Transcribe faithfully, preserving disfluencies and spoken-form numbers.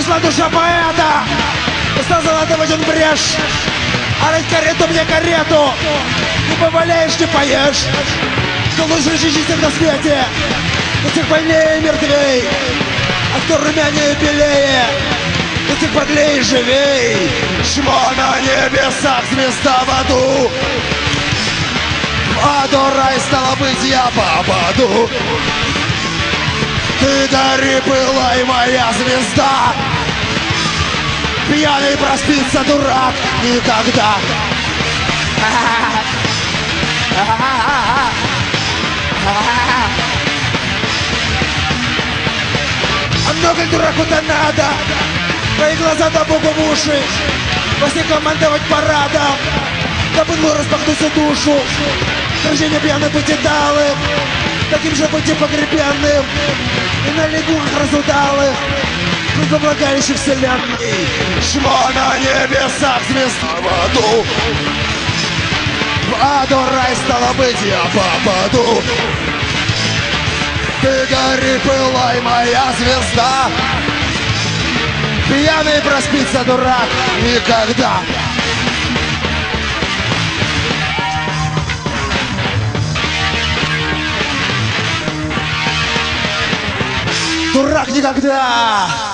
Пришла душа поэта, сказала, ты в брешь. А рыть карету мне карету, не поваляешь, не поешь. Кто лучше жизнь на свете, до тех больнее и мертвей. А кто румянее и белее, до тех подлее и живей. Чмо на небесах, звезда в аду. В аду рай, стало быть, я попаду. Ты гори, пылай, моя звезда. Пьяный проспится, дурак, никогда. А много дураку-то надо. Твои глаза да Богу в уши. Во сне командовать парадом. Да быдлу распахнуться душу. Рождение пьяных быть идалым. Таким же быть и погребенным. И на лягушках разудалых. Быть облагающих вселенной. Чмо на небесах, звезда в аду. В аду рай, стало быть, я попаду. Ты гори, пылай, моя звезда. Пьяный проспится, дурак, никогда. Дурак никогда!